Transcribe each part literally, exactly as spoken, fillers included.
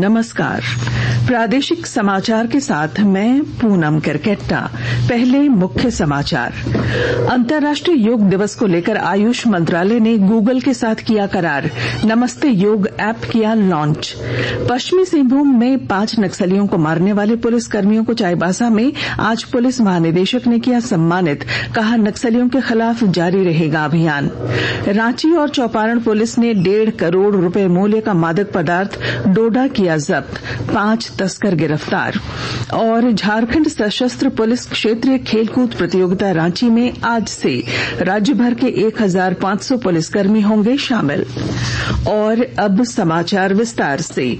नमस्कार। प्रादेशिक समाचार के साथ मैं पूनम करकेट्टा। पहले मुख्य समाचार। अंतर्राष्ट्रीय योग दिवस को लेकर आयुष मंत्रालय ने गूगल के साथ किया करार। नमस्ते योग ऐप किया लॉन्च। पश्चिमी सिंहभूम में पांच नक्सलियों को मारने वाले पुलिस कर्मियों को चाईबासा में आज पुलिस महानिदेशक ने किया सम्मानित। कहा, नक्सलियों के खिलाफ जारी रहेगा अभियान। रांची और चौपारण पुलिस ने डेढ़ करोड़ रुपए मूल्य का मादक पदार्थ डोडा किया जब्त। पांच तस्कर गिरफ्तार। और झारखंड सशस्त्र पुलिस क्षेत्रीय खेलकूद प्रतियोगिता रांची में आज से राज्य भर के एक हजार पांच सौ पुलिसकर्मी होंगे शामिल। और अब समाचार विस्तार से।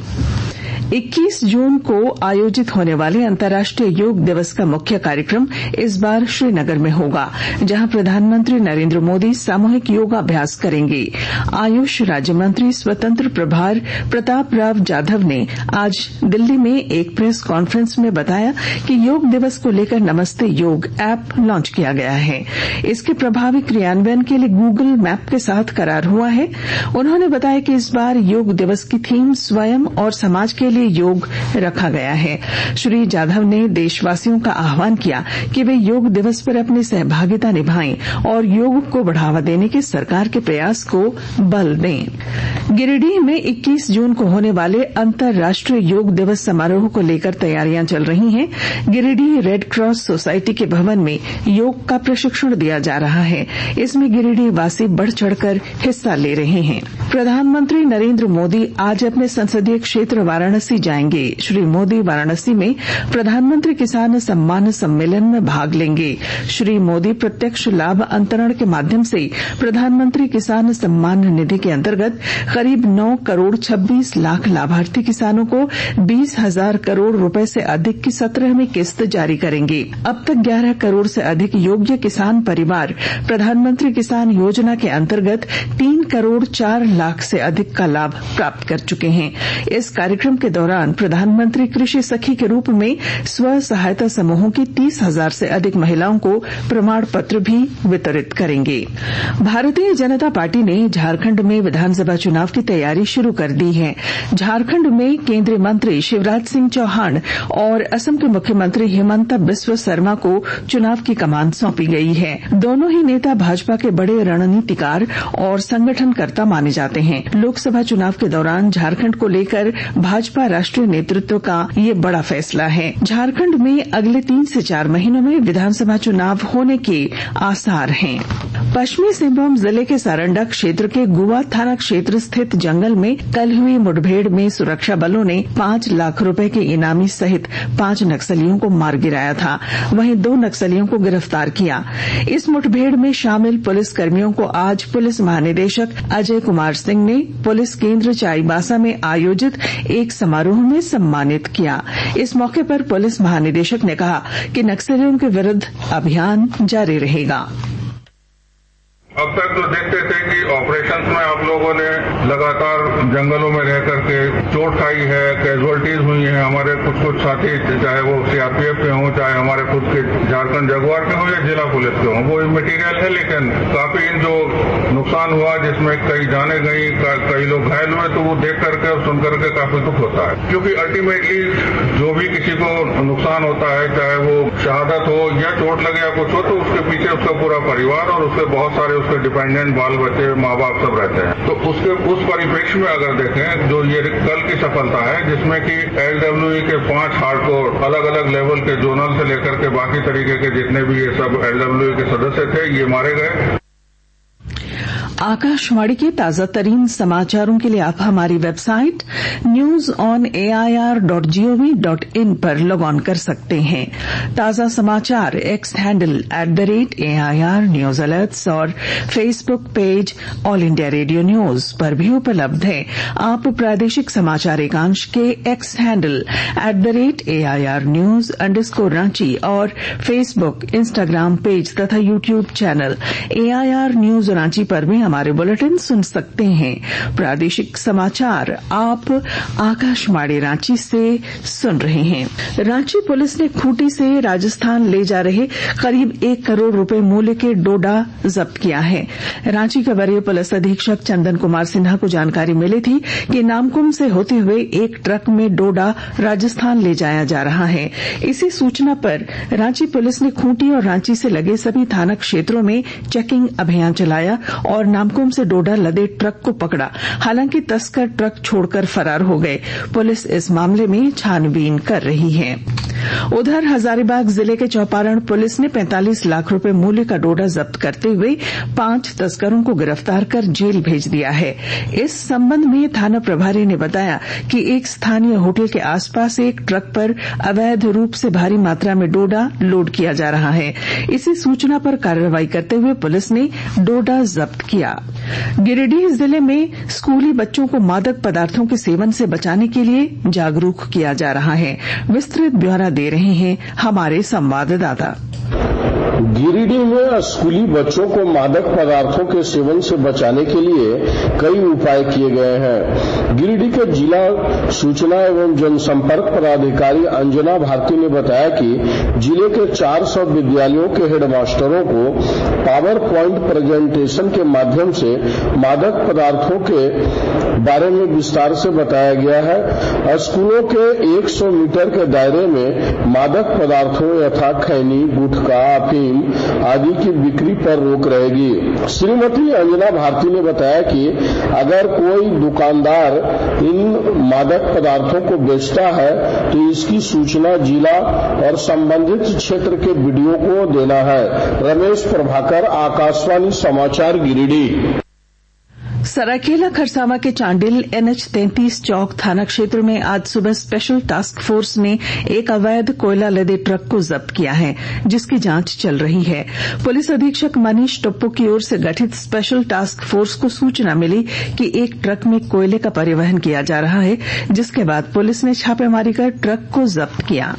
इक्कीस जून को आयोजित होने वाले अंतर्राष्ट्रीय योग दिवस का मुख्य कार्यक्रम इस बार श्रीनगर में होगा, जहां प्रधानमंत्री नरेंद्र मोदी सामूहिक योगाभ्यास करेंगे। आयुष राज्य मंत्री स्वतंत्र प्रभार प्रताप राव जाधव ने आज दिल्ली में एक प्रेस कॉन्फ्रेंस में बताया कि योग दिवस को लेकर नमस्ते योग ऐप लॉन्च किया गया है। इसके प्रभावी क्रियान्वयन के लिए गूगल मैप के साथ करार हुआ है। उन्होंने बताया कि इस बार योग दिवस की थीम स्वयं और समाज के लिए योग रखा गया है। श्री जाधव ने देशवासियों का आह्वान किया कि वे योग दिवस पर अपनी सहभागिता निभाएं और योग को बढ़ावा देने के सरकार के प्रयास को बल दें। गिरिडीह में इक्कीस जून को होने वाले अंतर्राष्ट्रीय योग दिवस समारोह को लेकर तैयारियां चल रही हैं। गिरिडीह रेड क्रॉस सोसाइटी के भवन में योग का प्रशिक्षण दिया जा रहा है। इसमें गिरिडीह वासी बढ़ चढ़कर हिस्सा ले रहे हैं। प्रधानमंत्री नरेंद्र मोदी आज अपने संसदीय क्षेत्र वाराणसी जाएंगे। श्री मोदी वाराणसी में प्रधानमंत्री किसान सम्मान सम्मेलन में भाग लेंगे। श्री मोदी प्रत्यक्ष लाभ अंतरण के माध्यम से प्रधानमंत्री किसान सम्मान निधि के अंतर्गत करीब नौ करोड़ छब्बीस लाख लाभार्थी किसानों को बीस हजार करोड़ रुपए से अधिक की सत्रहवीं किस्त जारी करेंगे। अब तक ग्यारह करोड़ से अधिक योग्य किसान परिवार प्रधानमंत्री किसान योजना के अंतर्गत तीन करोड़ चार लाख से अधिक का लाभ प्राप्त कर चुके हैं। इस कार्यक्रम के दौरान प्रधानमंत्री कृषि सखी के रूप में स्व सहायता समूहों की तीस हजार से अधिक महिलाओं को प्रमाण पत्र भी वितरित करेंगे। भारतीय जनता पार्टी ने झारखंड में विधानसभा चुनाव की तैयारी शुरू कर दी है। झारखंड में केंद्रीय मंत्री शिवराज सिंह चौहान और असम के मुख्यमंत्री हिमंता बिस्वा शर्मा को चुनाव की कमान सौंपी गई है। दोनों ही नेता भाजपा के बड़े रणनीतिकार और संगठनकर्ता माने जाते हैं। लोकसभा चुनाव के दौरान झारखंड को लेकर भाजपा राष्ट्रीय नेतृत्व का ये बड़ा फैसला है। झारखंड में अगले तीन से चार महीनों में विधानसभा चुनाव होने के आसार हैं। पश्चिमी सिंहभूम जिले के सारंडा क्षेत्र के गुवा थाना क्षेत्र स्थित जंगल में कल हुई मुठभेड़ में सुरक्षा बलों ने पांच लाख रुपए के इनामी सहित पांच नक्सलियों को मार गिराया था। वहीं दो नक्सलियों को गिरफ्तार किया। इस मुठभेड़ में शामिल पुलिस कर्मियों को आज पुलिस महानिदेशक अजय कुमार सिंह ने पुलिस केंद्र चाईबासा में आयोजित एक समारोह में सम्मानित किया। इस मौके पर पुलिस महानिदेशक ने कहा कि नक्सलियों के विरुद्ध अभियान जारी रहेगा। अब तक तो देखते थे कि ऑपरेशंस में आप लोगों ने लगातार जंगलों में रह करके चोट खाई है, कैजुअलिटीज हुई हैं। हमारे कुछ कुछ साथी, चाहे वो सीआरपीएफ के हों, चाहे हमारे खुद के झारखंड जगुआर के हों या जिला पुलिस के हों, वो मटेरियल है। लेकिन काफी जो नुकसान हुआ, जिसमें कई जाने गई, कई लोग घायल हुए, तो वो देख करके और सुन करके काफी दुख होता है। क्योंकि अल्टीमेटली जो भी किसी को नुकसान होता है, चाहे वो शहादत हो या चोट लगे या कुछ हो, तो उसके पीछे उसका पूरा परिवार और उसके बहुत सारे उसके डिपेंडेंट बाल बच्चे, माँ बाप सब रहते हैं। तो उसके उस परिप्रेक्ष्य में अगर देखें, जो ये कल की सफलता है, जिसमें कि एलडब्ल्यूई के पांच हार्डकोर अलग अलग लेवल के जोनल से लेकर के बाकी तरीके के जितने भी ये सब एलडब्ल्यूई के सदस्य थे, ये मारे गए। आकाशवाणी के ताजा तरीन समाचारों के लिए आप हमारी website news on A I R dot G O V dot in पर लॉग ऑन कर सकते हैं। ताजा समाचार X handle at the rate A I R news alerts और Facebook page All India Radio news पर भी उपलब्ध है। आप प्रादेशिक समाचार एकांश के X handle at the rate A I R news underscore Ranchi और फेसबुक, इंस्टाग्राम पेज तथा YouTube channel A I R news Ranchi पर भी हमारे बुलेटिन सुन सकते हैं। प्रादेशिक समाचार आप आकाशवाणी रांची से सुन रहे हैं। रांची पुलिस ने खूंटी से राजस्थान ले जा रहे करीब एक करोड़ रुपए मूल्य के डोडा जब्त किया है। रांची के वरीय पुलिस अधीक्षक चंदन कुमार सिन्हा को जानकारी मिली थी कि नामकुम से होते हुए एक ट्रक में डोडा राजस्थान ले जाया जा रहा है। इसी सूचना पर रांची पुलिस ने खूंटी और रांची से लगे सभी थाना क्षेत्रों में चेकिंग अभियान चलाया और नामकुम से डोडा लदे ट्रक को पकड़ा। हालांकि तस्कर ट्रक छोड़कर फरार हो गए। पुलिस इस मामले में छानबीन कर रही है। उधर हजारीबाग जिले के चौपारण पुलिस ने पैंतालीस लाख रुपए मूल्य का डोडा जब्त करते हुए पांच तस्करों को गिरफ्तार कर जेल भेज दिया है। इस संबंध में थाना प्रभारी ने बताया कि एक स्थानीय होटल के आसपास एक ट्रक पर अवैध रूप से भारी मात्रा में डोडा लोड किया जा रहा है। इसी सूचना पर कार्रवाई करते हुए पुलिस ने डोडा जब्त किया। गिरिडीह जिले में स्कूली बच्चों को मादक पदार्थों के सेवन से बचाने के लिए जागरूक किया जा रहा है। विस्तृत ब्यौरा दे रहे हैं हमारे संवाददाता। गिरिडीह में स्कूली बच्चों को मादक पदार्थों के सेवन से बचाने के लिए कई उपाय किए गए हैं। गिरिडीह के जिला सूचना एवं जनसंपर्क पदाधिकारी अंजना भारती ने बताया कि जिले के चार सौ विद्यालयों के हेडमास्टरों को पावर प्वाइंट प्रेजेंटेशन के माध्यम से मादक पदार्थों के बारे में विस्तार से बताया गया है। स्कूलों के सौ मीटर के दायरे में मादक पदार्थों यथा खैनी, गुटखा, अफीम आदि की बिक्री पर रोक रहेगी। श्रीमती अंजना भारती ने बताया कि अगर कोई दुकानदार इन मादक पदार्थों को बेचता है तो इसकी सूचना जिला और संबंधित क्षेत्र के बीडीओ को देना है। रमेश प्रभाकर, आकाशवाणी समाचार, गिरिडीह। सरायकेला खरसावां के चांडिल एनएच तैंतीस चौक थाना क्षेत्र में आज सुबह स्पेशल टास्क फोर्स ने एक अवैध कोयला लदे ट्रक को जब्त किया है, जिसकी जांच चल रही है। पुलिस अधीक्षक मनीष टोप्पो की ओर से गठित स्पेशल टास्क फोर्स को सूचना मिली कि एक ट्रक में कोयले का परिवहन किया जा रहा है, जिसके बाद पुलिस ने छापेमारी कर ट्रक को जब्त किया।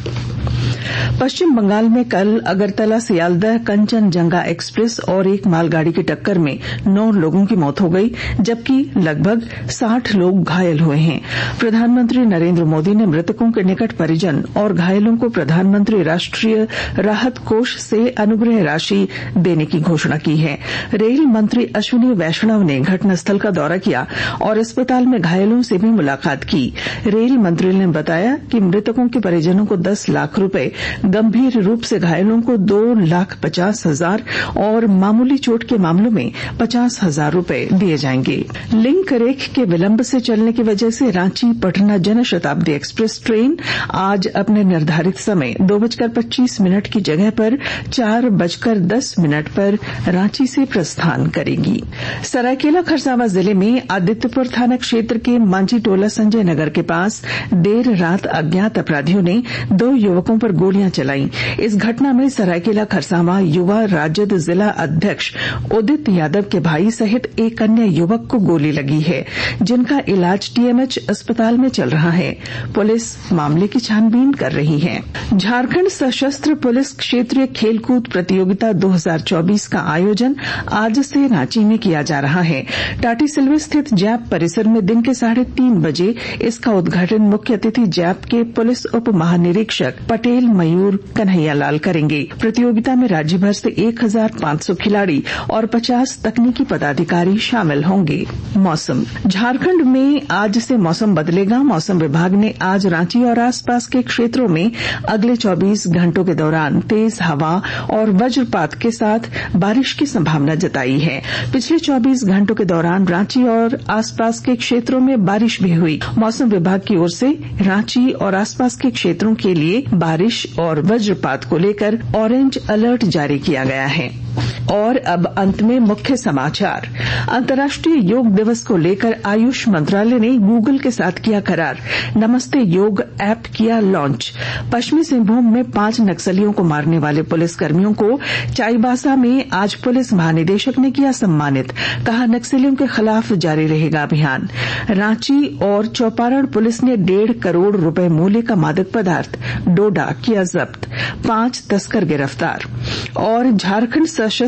पश्चिम बंगाल में कल अगरतला सियालदह कंचनजंगा एक्सप्रेस और एक मालगाड़ी की टक्कर में नौ लोगों की मौत हो गई, जबकि लगभग साठ लोग घायल हुए हैं। प्रधानमंत्री नरेंद्र मोदी ने मृतकों के निकट परिजन और घायलों को प्रधानमंत्री राष्ट्रीय राहत कोष से अनुग्रह राशि देने की घोषणा की है। रेल मंत्री अश्विनी वैष्णव ने घटनास्थल का दौरा किया और अस्पताल में घायलों से भी मुलाकात की। रेल मंत्री ने बताया कि मृतकों के परिजनों को दस लाख रुपए, गंभीर रूप से घायलों को दो लाख पचास हजार और मामूली चोट के मामलों में पचास हजार रूपये दिए जाएंगे। लिंक रेख के विलंब से चलने की वजह से रांची पटना जनशताब्दी एक्सप्रेस ट्रेन आज अपने निर्धारित समय दो बजकर पच्चीस मिनट की जगह पर चार बजकर दस मिनट पर रांची से प्रस्थान करेगी। सरायकेला खरसावां जिले में आदित्यपुर थाना क्षेत्र के मांझी टोला संजय नगर के पास देर रात अज्ञात अपराधियों ने दो युवकों पर गोलियां चलाई। इस घटना में सरायकेला खरसावां युवा राजद जिला अध्यक्ष उदित यादव के भाई सहित एक अन्य युवक को गोली लगी है, जिनका इलाज टीएमएच अस्पताल में चल रहा है। पुलिस मामले की छानबीन कर रही है। झारखंड सशस्त्र पुलिस क्षेत्रीय खेलकूद प्रतियोगिता दो हज़ार चौबीस का आयोजन आज से रांची में किया जा रहा है। टाटीसिलवे स्थित जैप परिसर में दिन के साढ़े तीन बजे इसका उद्घाटन मुख्य अतिथि जैप के पुलिस उप महानिरीक्षक पटेल मयूर कन्हैयालाल करेंगे। प्रतियोगिता में राज्य भर से एक हजार पांच सौ खिलाड़ी और पचास तकनीकी पदाधिकारी शामिल होंगे। मौसम झारखंड में आज से मौसम बदलेगा। मौसम विभाग ने आज रांची और आसपास के क्षेत्रों में अगले चौबीस घंटों के दौरान तेज हवा और वज्रपात के साथ बारिश की संभावना जताई है। पिछले चौबीस घंटों के दौरान रांची और आसपास के क्षेत्रों में बारिश भी हुई। मौसम विभाग की ओर से रांची और आसपास के क्षेत्रों के लिए बारिश और वज्रपात को लेकर ऑरेंज अलर्ट जारी किया गया है। और अब अंत में मुख्य समाचार। अंतर्राष्ट्रीय योग दिवस को लेकर आयुष मंत्रालय ने गूगल के साथ किया करार। नमस्ते योग ऐप किया लॉन्च। पश्चिमी सिंहभूम में पांच नक्सलियों को मारने वाले पुलिसकर्मियों को चाईबासा में आज पुलिस महानिदेशक ने किया सम्मानित। कहा नक्सलियों के खिलाफ जारी रहेगा अभियान। रांची और चौपारण पुलिस ने डेढ़ करोड़ रुपए मूल्य का मादक पदार्थ डोडा किया जब्त। पांच तस्कर गिरफ्तार। और झारखंड सशस्त्र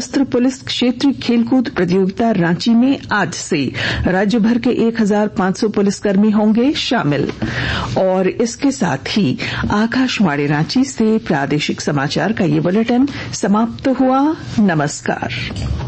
सशस्त्र पुलिस क्षेत्रीय खेलकूद प्रतियोगिता रांची में आज से राज्य भर के एक हजार पांच सौ पुलिसकर्मी होंगे शामिल। और इसके साथ ही आकाशवाणी रांची से प्रादेशिक समाचार का ये बुलेटिन समाप्त हुआ। नमस्कार।